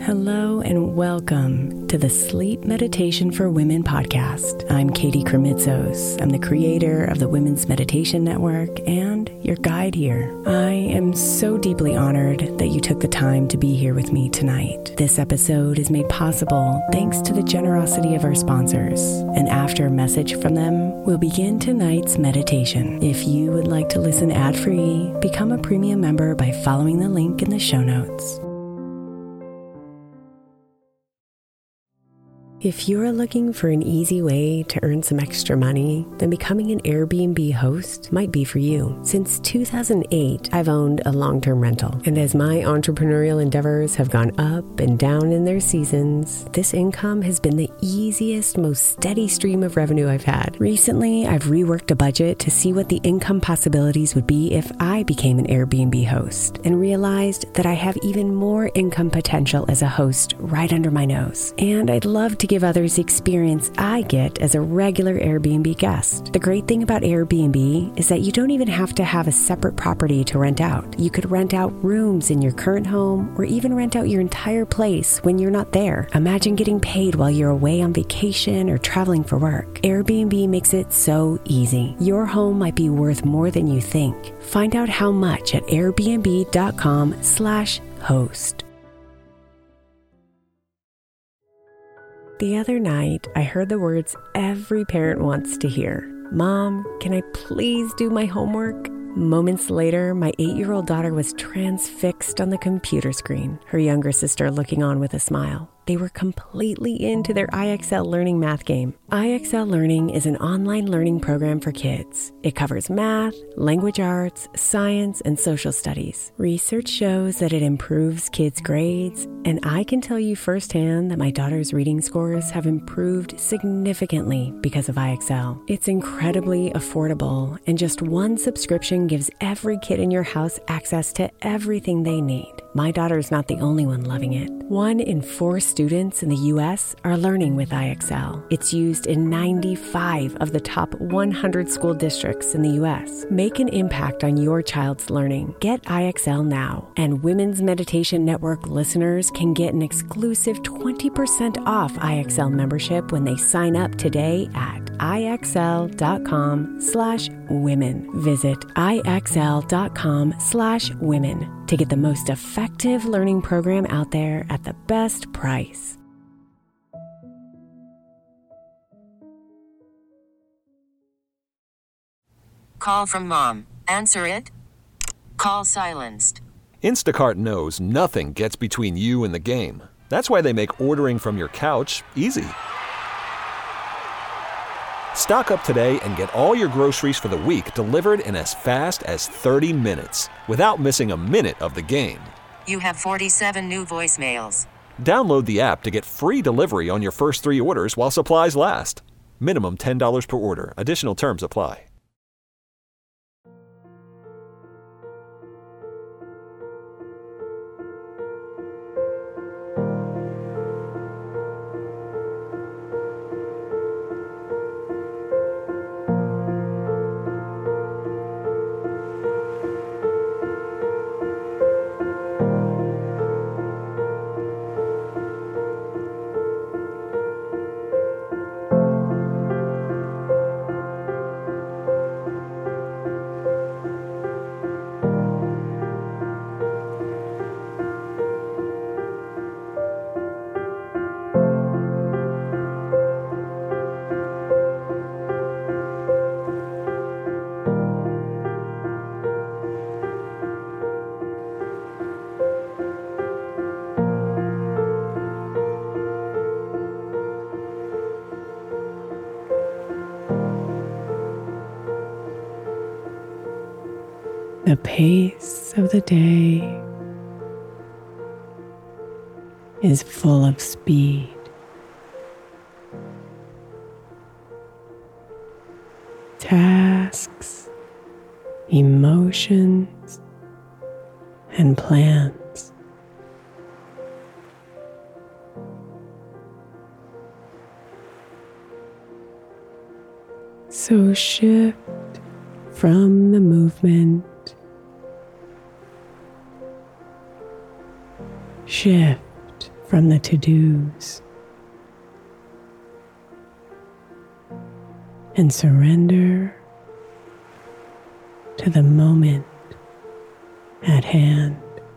Hello and welcome to the Sleep Meditation for Women podcast. I'm Katie Kremitzos. I'm the creator of the Women's Meditation Network and your guide here. I am so deeply honored that you took the time to be here with me tonight. This episode is made possible thanks to the generosity of our sponsors. And after a message from them, we'll begin tonight's meditation. If you would like to listen ad-free, become a premium member by following the link in the show notes. If you're looking for an easy way to earn some extra money, then becoming an Airbnb host might be for you. Since 2008, I've owned a long-term rental. And as my entrepreneurial endeavors have gone up and down in their seasons, this income has been the easiest, most steady stream of revenue I've had. Recently, I've reworked a budget to see what the income possibilities would be if I became an Airbnb host, and realized that I have even more income potential as a host right under my nose. And I'd love to give others the experience I get as a regular Airbnb guest. The great thing about Airbnb is that you don't even have to have a separate property to rent out. You could rent out rooms in your current home or even rent out your entire place when you're not there. Imagine getting paid while you're away on vacation or traveling for work. Airbnb makes it so easy. Your home might be worth more than you think. Find out how much at airbnb.com/host. The other night, I heard the words every parent wants to hear. Mom, can I please do my homework? Moments later, my 8-year-old daughter was transfixed on the computer screen, her younger sister looking on with a smile. They were completely into their IXL Learning math game. IXL Learning is an online learning program for kids. It covers math, language arts, science, and social studies. Research shows that it improves kids' grades, and I can tell you firsthand that my daughter's reading scores have improved significantly because of IXL. It's incredibly affordable, and just one subscription gives every kid in your house access to everything they need. My daughter's not the only one loving it. 1 in 4 students in the U.S. are learning with IXL. It's used in 95 of the top 100 school districts in the U.S. Make an impact on your child's learning. Get IXL now. And Women's Meditation Network listeners can get an exclusive 20% off IXL membership when they sign up today at IXL.com/women. Visit IXL.com/women to get the most effective learning program out there at the best price. Call from mom. Answer it. Call silenced. Instacart knows nothing gets between you and the game. That's why they make ordering from your couch easy. Stock up today and get all your groceries for the week delivered in as fast as 30 minutes without missing a minute of the game. You have 47 new voicemails. Download the app to get free delivery on your first 3 orders while supplies last. Minimum $10 per order. Additional terms apply. The pace of the day is full of speed. Tasks, emotions, and plans. So shift from the movement. Shift from the to-dos and surrender to the moment at hand.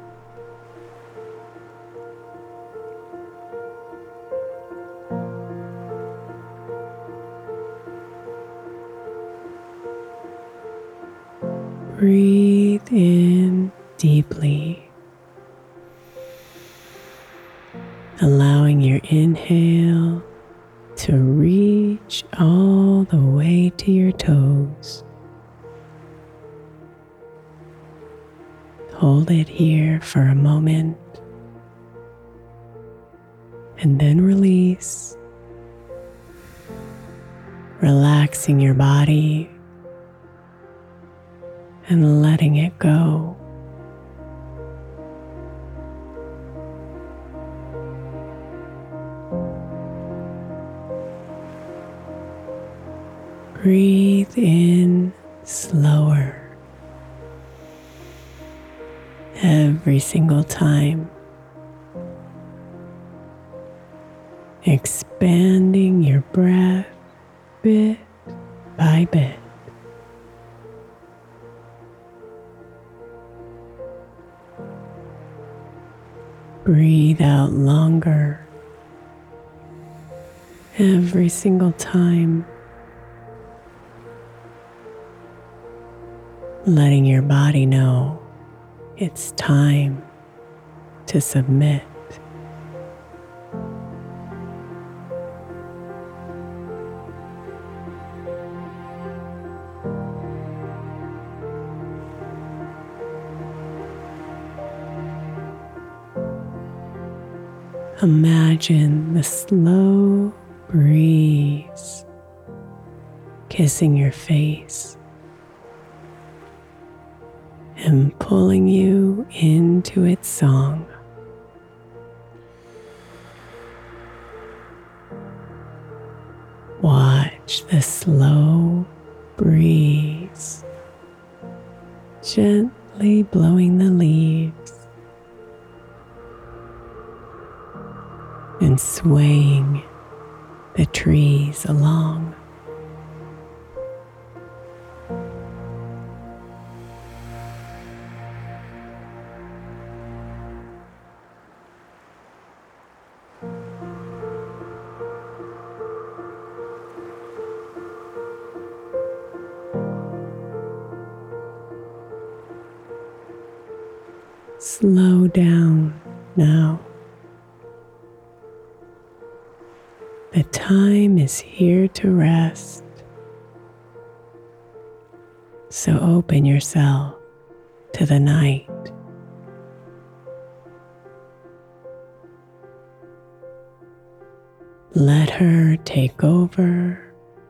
Breathe in deeply, allowing your inhale to reach all the way to your toes. Hold it here for a moment and then release, relaxing your body and letting it go. Breathe in slower every single time, expanding your breath bit by bit. Breathe out longer every single time, letting your body know it's time to submit. Imagine the slow breeze kissing your face and pulling you into its song. Watch the slow breeze gently blowing the leaves and swaying the trees along. Slow down now. The time is here to rest, so open yourself to the night. Let her take over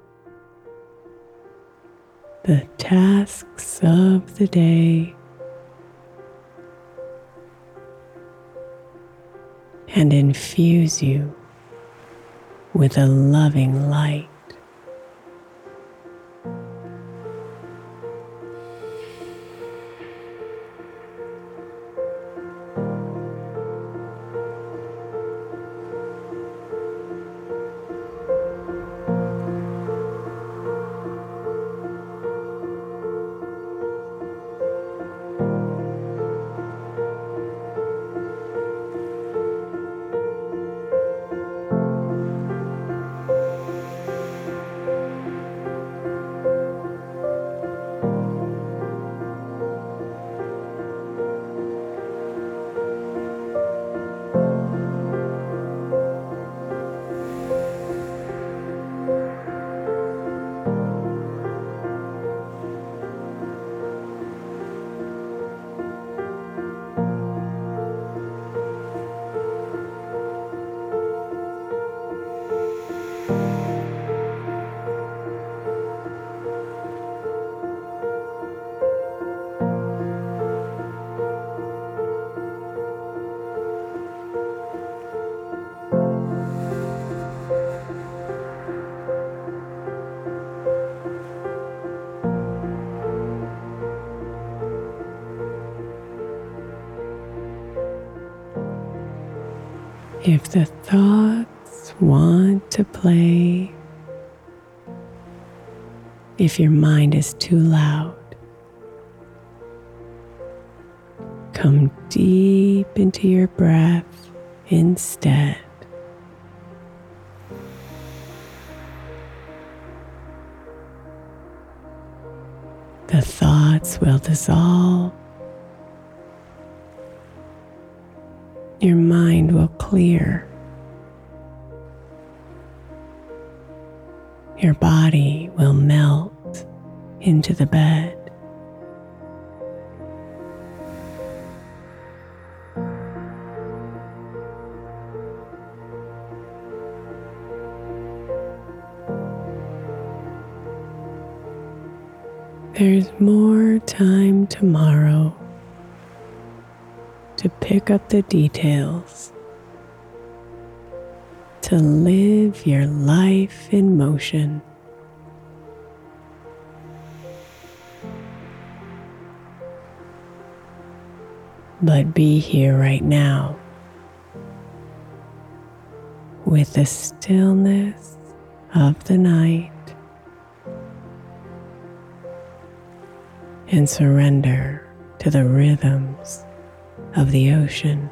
the tasks of the day and infuse you with a loving light. If the thoughts want to play, if your mind is too loud, come deep into your breath instead. The thoughts will dissolve. Your mind will clear. Your body will melt into the bed. There's more time tomorrow to pick up the details, to live your life in motion. But be here right now with the stillness of the night and surrender to the rhythms of the ocean.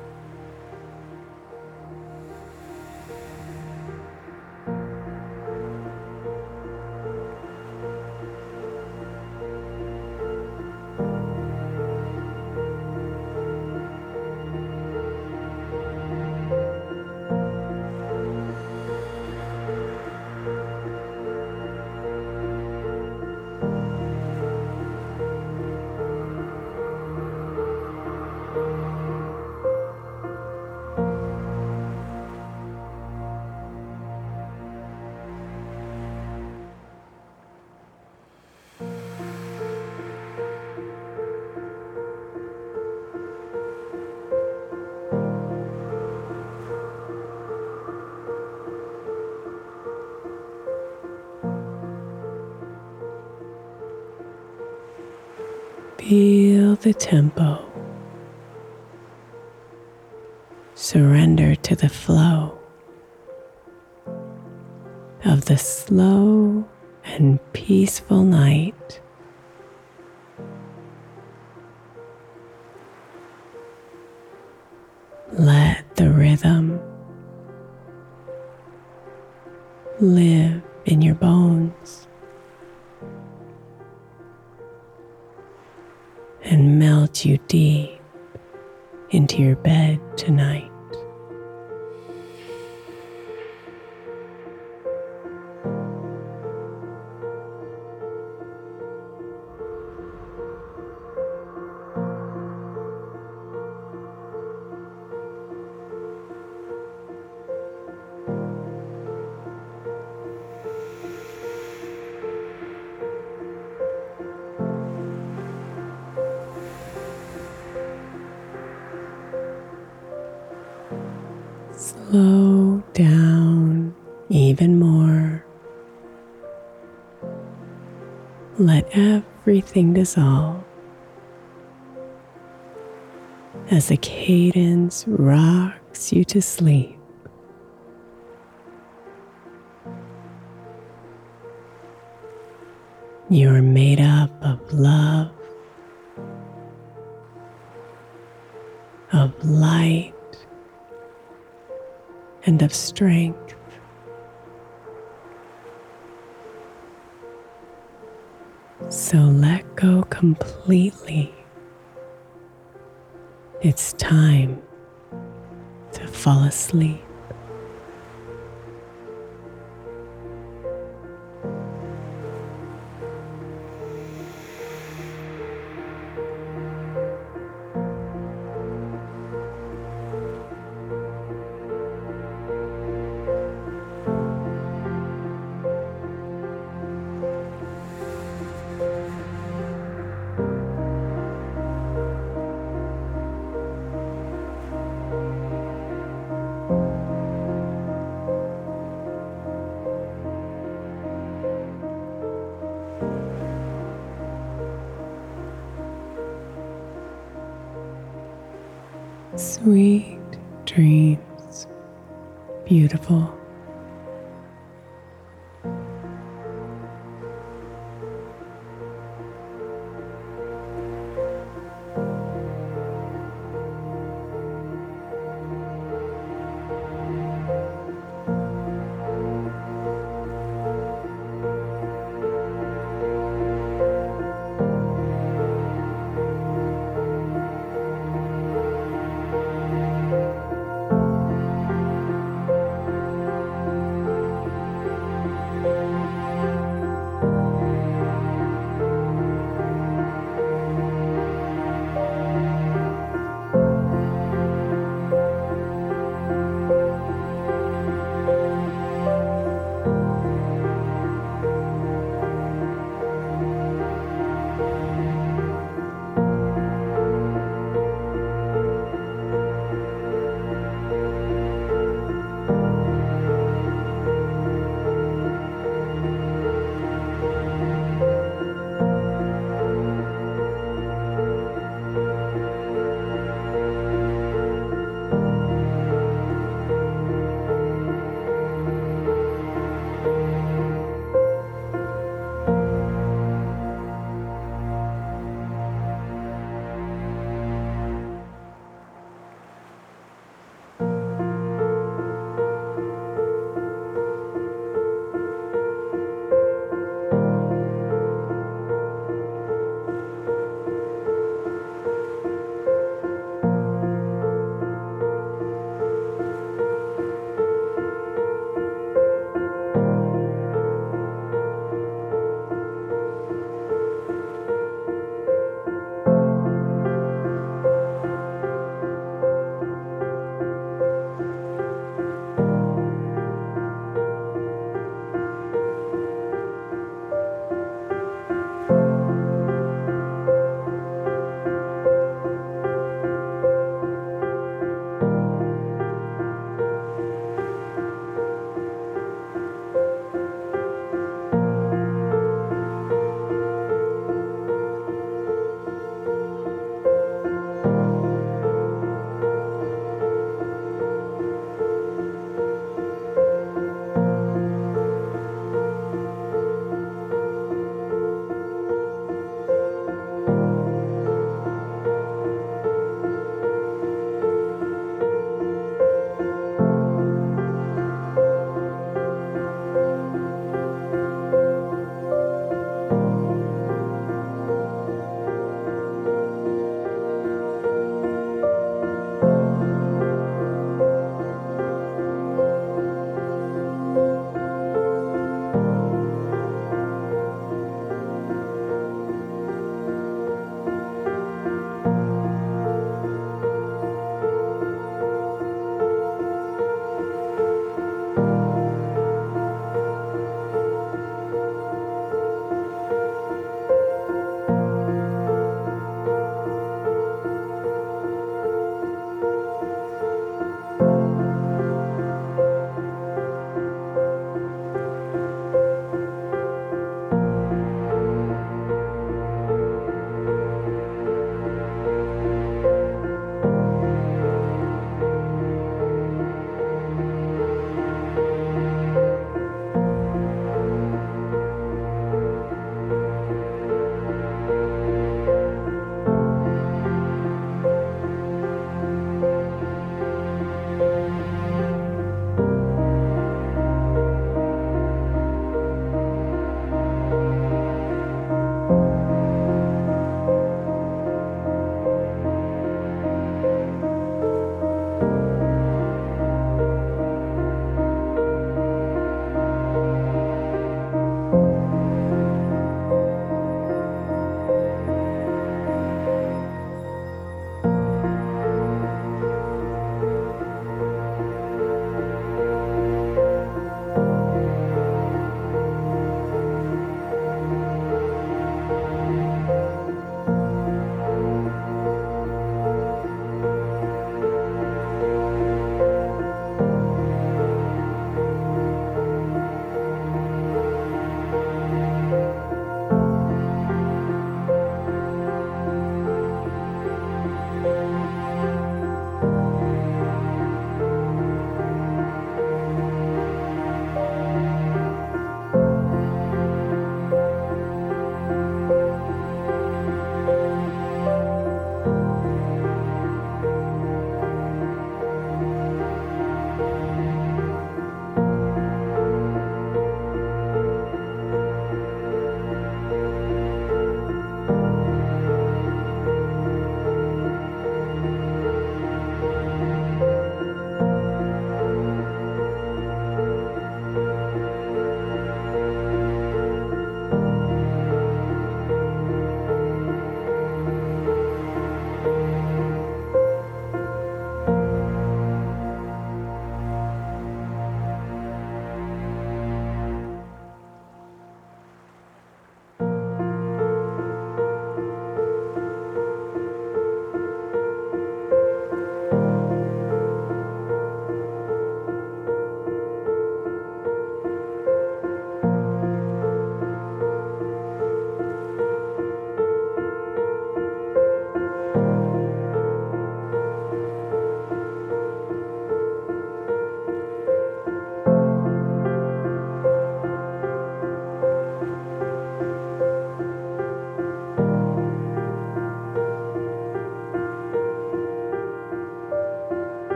Feel the tempo. Surrender to the flow of the slow and peaceful night. Let the rhythm live in your bones and melt you deep into your bed tonight. Slow down even more. Let everything dissolve as the cadence rocks you to sleep. You are made up of love, of light, and of strength. So let go completely. It's time to fall asleep. Sweet dreams. Beautiful.